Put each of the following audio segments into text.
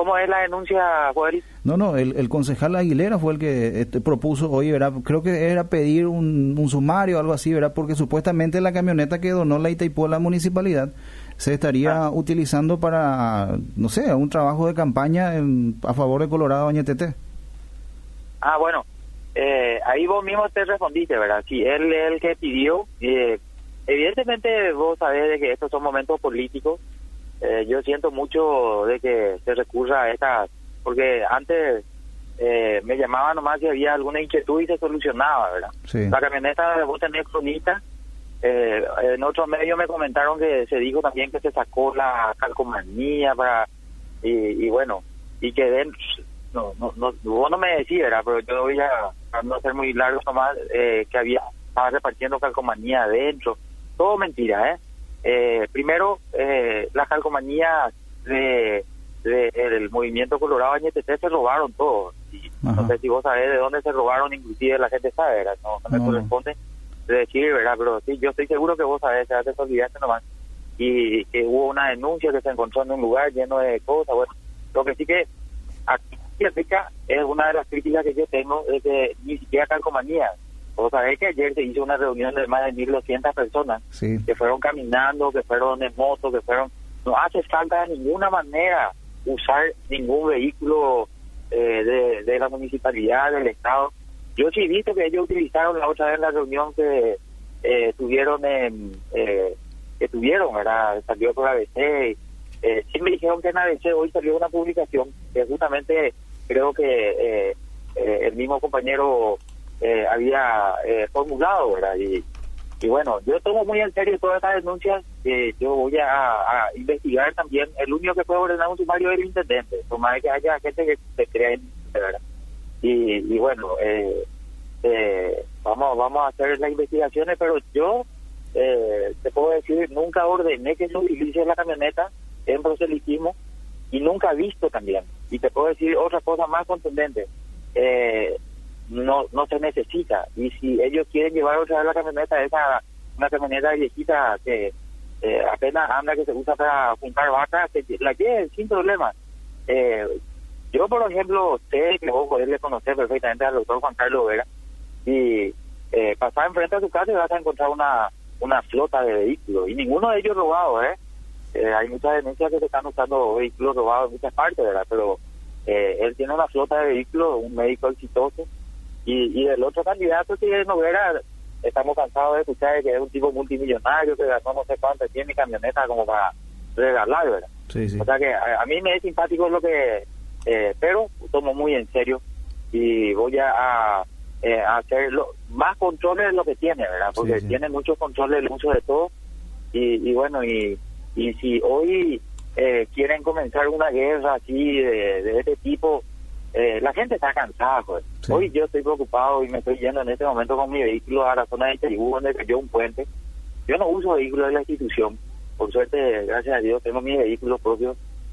¿Cómo es la denuncia, Joel? No, el concejal Aguilera fue el que propuso hoy, ¿verdad? Creo que era pedir un sumario o algo así, ¿verdad? Porque supuestamente la camioneta que donó la Itaipú a la municipalidad se estaría utilizando para, no sé, un trabajo de campaña a favor de Colorado Bañetete. Bueno, ahí vos mismo te respondiste, ¿verdad? Si él es el que pidió, evidentemente vos sabés de que estos son momentos políticos. Yo siento mucho de que se recurra a estas, porque antes me llamaban nomás si había alguna inquietud y se solucionaba, ¿verdad? Sí. La camioneta, vos tenés cronista, en otros medios me comentaron que se dijo también que se sacó la calcomanía y bueno, y que dentro, vos no me decís, ¿verdad? Pero yo voy a no ser muy largo nomás, que estaba repartiendo calcomanía adentro, todo mentira, ¿eh? Primero, las calcomanías del movimiento Colorado Bañetete se robaron todo. No sé si vos sabés de dónde se robaron, inclusive la gente sabe, ¿verdad? No me corresponde decir, ¿verdad? Pero sí, yo estoy seguro que vos sabés, se olvidaste nomás. Y que hubo una denuncia que se encontró en un lugar lleno de cosas. Bueno, lo que sí que aquí en Rica es una de las críticas que yo tengo, es que ni siquiera calcomanías. Vos sabés que ayer se hizo una reunión de más de 1.200 personas, sí, que fueron caminando, que fueron en moto, que fueron... No hace falta de ninguna manera usar ningún vehículo de la municipalidad, del Estado. Yo sí he visto que ellos utilizaron la otra vez la reunión que tuvieron, ¿verdad? Salió por ABC. Sí me dijeron que en ABC hoy salió una publicación que justamente creo que el mismo compañero había formulado, ¿verdad? Y bueno, yo tomo muy en serio todas estas denuncias. Yo voy a investigar también. El único que puede ordenar un sumario es el intendente, por más que haya gente que se crea en, ¿verdad? Y bueno, vamos a hacer las investigaciones, pero yo te puedo decir, nunca ordené que se utilice la camioneta en proselitismo y nunca he visto también. Y te puedo decir otra cosa más contundente. No se necesita, y si ellos quieren llevar otra vez la camioneta, una camioneta viejita que apenas anda, que se usa para juntar vacas, que la lleven sin problema. Yo, por ejemplo, sé que vos podés conocer perfectamente al doctor Juan Carlos Vera, y pasar enfrente a su casa y vas a encontrar una flota de vehículos, y ninguno de ellos robado, hay muchas denuncias que se están usando vehículos robados en muchas partes, ¿verdad? Pero él tiene una flota de vehículos, un médico exitoso. Y del otro candidato, que es Noguera, estamos cansados de escuchar que es un tipo multimillonario, que gastó no sé cuánto, tiene camioneta como para regalar, ¿verdad? Sí, sí. O sea que a mí me es simpático lo que... pero tomo muy en serio y voy a hacer más controles de lo que tiene, ¿verdad? Porque sí. Tiene muchos controles del uso de todo. Y bueno, y si hoy quieren comenzar una guerra así de este tipo... la gente está cansada, pues. Sí. Hoy yo estoy preocupado y me estoy yendo en este momento con mi vehículo a la zona de Itaipú, donde cayó un puente. Yo no uso vehículos de la institución. Por suerte, gracias a Dios, tengo mis vehículos propios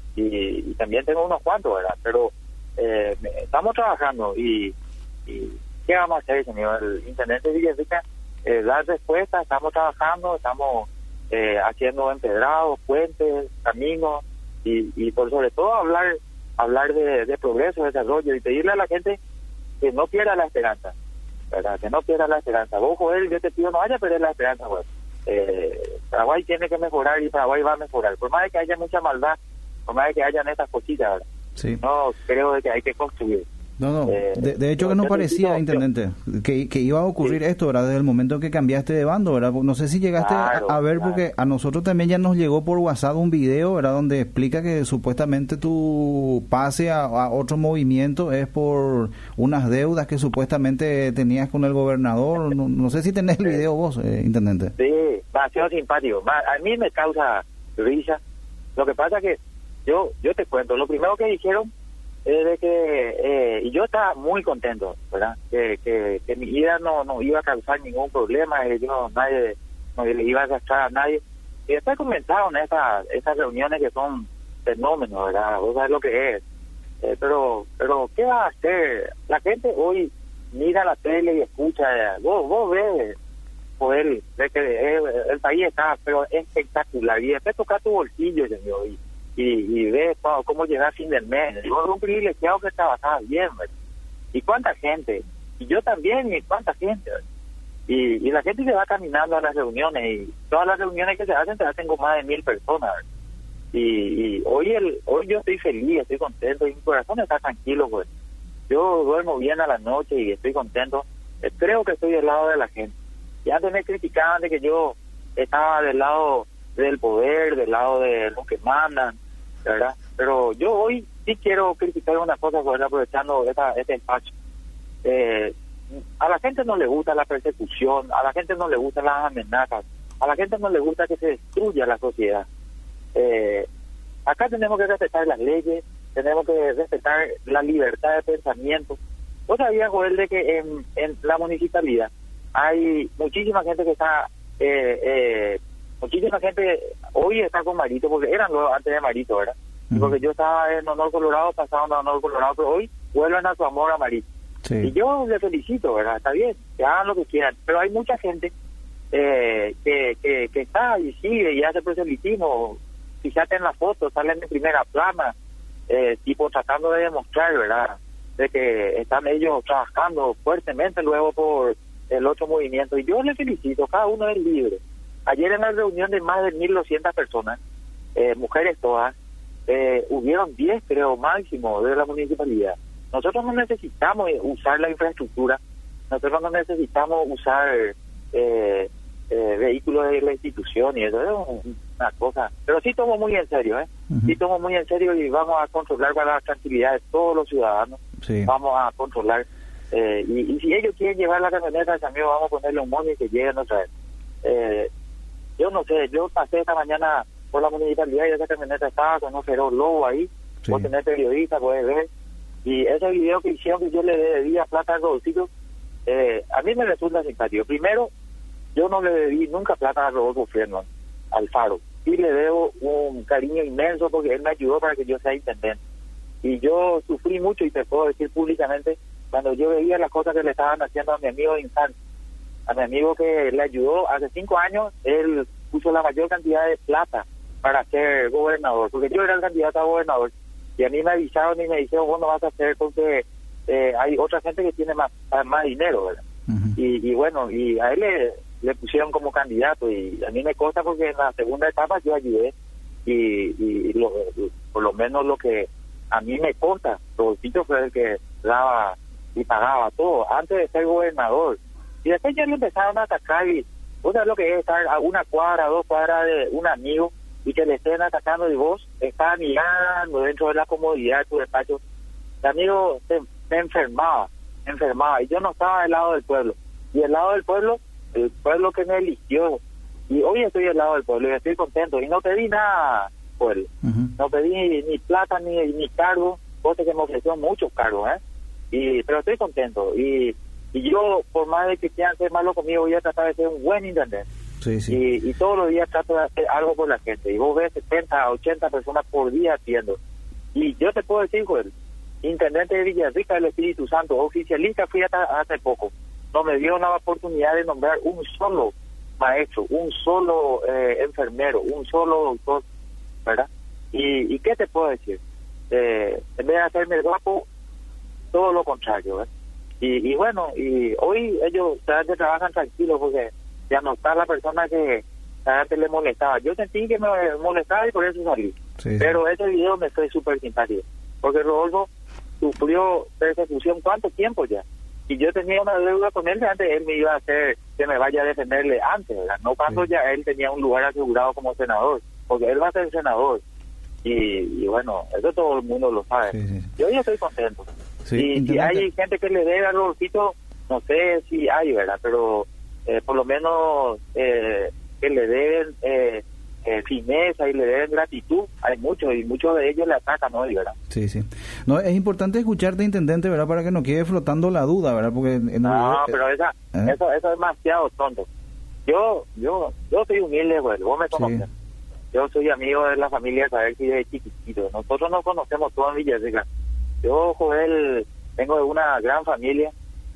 y también tengo unos cuantos, ¿verdad? Pero estamos trabajando y ¿qué vamos a hacer, señor? El intendente de Villarrica da respuesta, estamos trabajando, estamos haciendo empedrados, puentes, caminos y por sobre todo hablar de progreso, de desarrollo y pedirle a la gente que no pierda la esperanza, ¿verdad? Que no pierda la esperanza. Vos, Joel, yo te pido no vaya a perder la esperanza, pues. Paraguay tiene que mejorar y Paraguay va a mejorar. Por más de que haya mucha maldad, por más de que hayan estas cositas, ¿verdad? Sí. No, creo de que hay que construir. No. De hecho que no parecía, intendente, que iba a ocurrir esto, ¿verdad? Desde el momento que cambiaste de bando, ¿verdad? No sé si llegaste a ver, porque a nosotros también ya nos llegó por WhatsApp un video, ¿verdad? Donde explica que supuestamente tu pase a otro movimiento es por unas deudas que supuestamente tenías con el gobernador. No sé si tenés el video vos, intendente. Sí, demasiado simpático. A mí me causa risa. Lo que pasa que yo te cuento, lo primero que dijeron es de que y yo estaba muy contento, ¿verdad? Que mi ida no iba a causar ningún problema, nadie le iba a gastar a nadie. Y después comenzaron esas reuniones que son fenómenos, ¿verdad? Vos sabés lo que es. Pero ¿qué va a hacer? La gente hoy mira la tele y escucha, vos ves, ve que el país está, pero es espectacular. Y después toca tu bolsillo, señor. y ves cómo llega a fin del mes. Yo era un privilegiado que trabajaba bien, ¿verdad? Y cuánta gente, y yo también, y cuánta gente, ¿verdad? Y la gente se va caminando a las reuniones, y todas las reuniones que se hacen con más de 1,000 personas, ¿verdad? Y hoy yo estoy feliz, estoy contento, y mi corazón está tranquilo, pues. Yo duermo bien a la noche y estoy contento. Creo que estoy del lado de la gente. Y antes me criticaban de que yo estaba del lado del poder, del lado de los que mandan, ¿verdad? Pero yo hoy sí quiero criticar una cosa, pues, aprovechando este espacio. A la gente no le gusta la persecución, a la gente no le gustan las amenazas, a la gente no le gusta que se destruya la sociedad. Acá tenemos que respetar las leyes, tenemos que respetar la libertad de pensamiento. ¿Vos sabías, Joel, de que en la municipalidad hay muchísima gente que está, muchísima gente hoy está con Marito, porque eran los antes de Marito, ¿verdad? Uh-huh. Porque yo estaba en Honor Colorado, pasaba en Honor Colorado, pero hoy vuelven a su amor a Marito. Sí. Y yo les felicito, ¿verdad? Está bien, que hagan lo que quieran, pero hay mucha gente que está y sigue y hace proselitismo. Fíjate en la foto, salen de primera plana, tipo tratando de demostrar, ¿verdad?, de que están ellos trabajando fuertemente luego por el otro movimiento. Y yo les felicito, cada uno es libre. Ayer en la reunión de más de 1,200 personas, mujeres todas, hubieron 10, creo, máximo de la municipalidad. Nosotros no necesitamos usar la infraestructura, nosotros no necesitamos usar vehículos de la institución, y eso es una cosa, pero sí tomo muy en serio, uh-huh. Sí tomo muy en serio, y vamos a controlar para la tranquilidad de todos los ciudadanos. Sí. Vamos a controlar, y si ellos quieren llevar la camioneta, amigo, vamos a ponerle un money y que lleguen otra vez. Yo no sé, yo pasé esta mañana por la municipalidad y esa camioneta estaba con un feroz lobo ahí. Sí. Vos tenés periodista, puedes ver, y ese video que hicieron que yo le debía plata al Rodolfito, a mí me resulta simpático. Primero, yo no le debí nunca plata a Rodolfo Friedman, al Faro, y le debo un cariño inmenso porque él me ayudó para que yo sea intendente. Y yo sufrí mucho, y te puedo decir públicamente, cuando yo veía las cosas que le estaban haciendo a mi amigo de infancia, a mi amigo que le ayudó hace 5 años, él puso la mayor cantidad de plata para ser gobernador, porque yo era el candidato a gobernador, y a mí me avisaron y me dijeron, vos no vas a hacer porque hay otra gente que tiene más dinero, ¿verdad? Uh-huh. Y bueno, y a él le pusieron como candidato, y a mí me consta porque en la segunda etapa yo ayudé, y por lo menos lo que a mí me consta, Rodolfito fue el que daba y pagaba todo antes de ser gobernador, y después ya le empezaron a atacar. Y vos sabés lo que es estar a 1 cuadra, 2 cuadras de un amigo y que le estén atacando, y vos estás mirando dentro de la comodidad de tu despacho. El amigo se enfermaba, y yo no estaba del lado del pueblo, y del lado del pueblo, el pueblo que me eligió, y hoy estoy del lado del pueblo y estoy contento, y no pedí nada, pueblo. Uh-huh. No pedí ni plata ni cargo, cosa que me ofreció muchos cargos, pero estoy contento, y yo, por más de que quieran ser malos conmigo, voy a tratar de ser un buen intendente. Sí, sí. Y todos los días trato de hacer algo por la gente, y vos ves 70, 80 personas por día haciendo. Y yo te puedo decir, Joel, intendente de Villarrica del Espíritu Santo, oficialista fui hace poco, no me dio una oportunidad de nombrar un solo maestro, un solo enfermero, un solo doctor, ¿verdad? ¿Y qué te puedo decir? En vez de hacerme guapo, todo lo contrario, ¿verdad? Y bueno, y hoy ellos trabajan tranquilos porque ya no está la persona que antes le molestaba. Yo sentí que me molestaba y por eso salí. Sí. Pero ese video me fue súper simpático, porque Rodolfo sufrió persecución ¿cuánto tiempo ya? Y yo tenía una deuda con él, antes él me iba a hacer que me vaya a defenderle antes, ¿verdad? No cuando sí. Ya él tenía un lugar asegurado como senador, porque él va a ser senador. Y bueno, eso todo el mundo lo sabe. Sí. Yo ya estoy contento. Sí, y hay gente que le debe a Rodolfito, no sé si hay, ¿verdad? Pero por lo menos que le deben fineza y le deben gratitud, hay muchos, y muchos de ellos le atacan hoy, ¿verdad? Sí, sí. No, es importante escucharte, intendente, ¿verdad? Para que no quede flotando la duda, ¿verdad? Porque pero eso es demasiado tonto. Yo soy humilde, güey, vos me conoces. Sí. Yo soy amigo de la familia Saber que de chiquitito. Nosotros nos conocemos todos en Villarrica. Yo, Joel, vengo de una gran familia,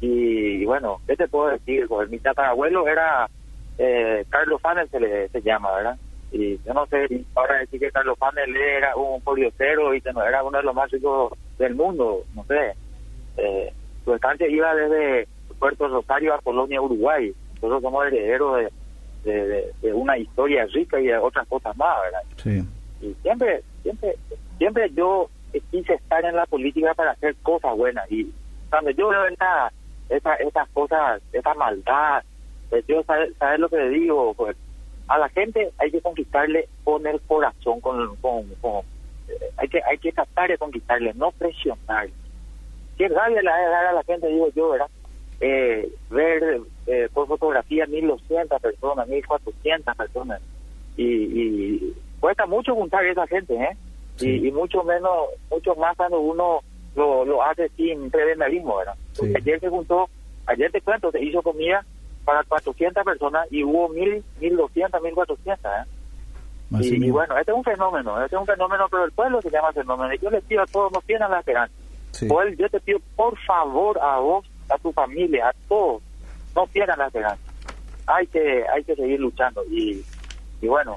y bueno, ¿qué te puedo decir, Joel? Mi tatarabuelo era Carlos Fanel, se llama, ¿verdad? Y yo no sé, y ahora decir que Carlos Panel era un poliocero y que no era uno de los más ricos del mundo, no sé. Su estancia iba desde Puerto Rosario a Colonia, Uruguay. Nosotros somos herederos de una historia rica y de otras cosas más, ¿verdad? Sí. Y siempre yo quise estar en la política para hacer cosas buenas. Y cuando yo veo estas cosas, esta maldad, yo sabes lo que le digo, pues a la gente hay que conquistarle con el corazón, hay que tratar de conquistarle, no presionarle. Qué rabia le da a la gente, digo yo, ¿verdad? Ver por fotografía 1.200 personas, 1.400 personas, y cuesta mucho juntar a esa gente, sí. y mucho más cuando uno lo hace sin prebendarismo, ¿verdad? Sí. Ayer te cuento, se hizo comida para 400 personas y hubo 1.200, 1.400, y bueno, este es un fenómeno, pero el pueblo se llama fenómeno, y yo les pido a todos, no pierdan la esperanza. Sí. Pues yo te pido, por favor, a vos, a tu familia, a todos, no pierdan la esperanza. Hay que seguir luchando, y bueno,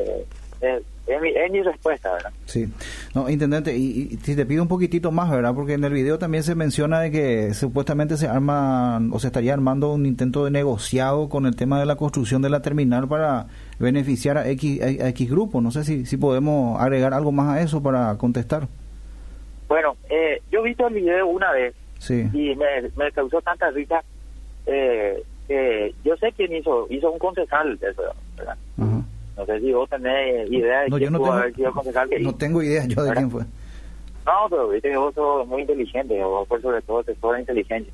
es mi respuesta, ¿verdad? Sí. No, intendente, y si te pido un poquitito más, ¿verdad? Porque en el video también se menciona de que supuestamente se estaría armando un intento de negociado con el tema de la construcción de la terminal para beneficiar a X grupo. No sé si podemos agregar algo más a eso para contestar. Bueno, yo he visto el video una vez, sí, y me causó tanta risa. Yo sé quién hizo un concejal de eso, ¿verdad? Uh-huh. No sé si vos tenés idea de quién pudo haber sido el concejal que hizo. No tengo idea yo de quién fue. No, pero viste que vos sos muy inteligente, vos por sobre todo te sobra inteligencia.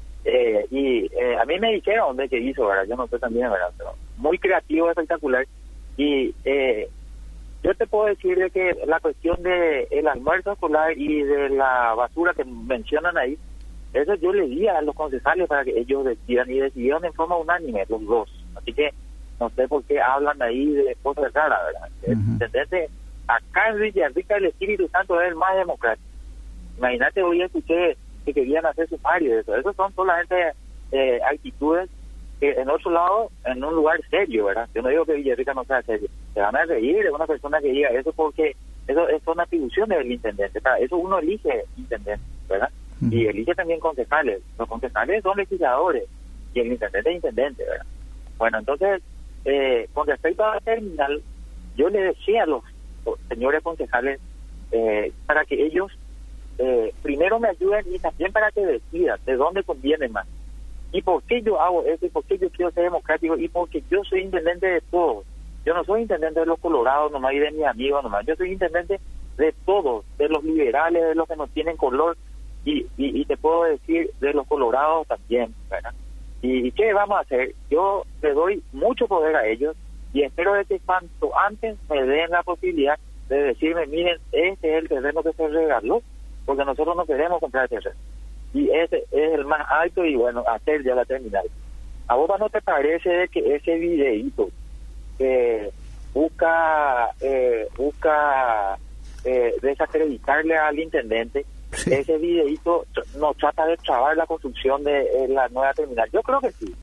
Y a mí me dijeron de qué hizo, ¿verdad? Yo no sé también, ¿verdad? Pero muy creativo, espectacular. Y yo te puedo decir de que la cuestión de el almuerzo escolar y de la basura que mencionan ahí, eso yo le di a los concejales para que ellos decidan, y decidieron en forma unánime los dos. Así que no sé por qué hablan ahí de cosas raras, ¿verdad? Uh-huh. ¿Entendés? Acá en Villarrica el Espíritu Santo es el más democrático. Imagínate, hoy escuché que querían hacer sumario de eso. Esos son solamente actitudes que en otro lado, en un lugar serio, ¿verdad? Yo no digo que Villarrica no sea serio. Se van a reír de una persona que diga eso, porque eso son atribuciones del intendente. O sea, eso uno elige intendente, ¿verdad? Uh-huh. Y elige también concejales. Los concejales son legisladores y el intendente es intendente, ¿verdad? Bueno, entonces, con respecto a la terminal, yo le decía a los señores concejales para que ellos primero me ayuden, y también para que decidan de dónde conviene más, y por qué yo hago eso, y por qué yo quiero ser democrático, y porque yo soy intendente de todos. Yo no soy intendente de los colorados nomás y de mis amigos nomás, yo soy intendente de todos, de los liberales, de los que no tienen color, y te puedo decir de los colorados también, ¿verdad? ¿Y qué vamos a hacer? Yo le doy mucho poder a ellos, y espero de que cuanto antes me den la posibilidad de decirme, miren, este es el terreno que se regaló, porque nosotros no queremos comprar terreno, y ese es el más alto, y bueno, hacer ya la terminal. ¿A vos no te parece de que ese videíto que busca desacreditarle al intendente, sí, ese videíto nos trata de trabar la construcción de la nueva terminal? Yo creo que sí.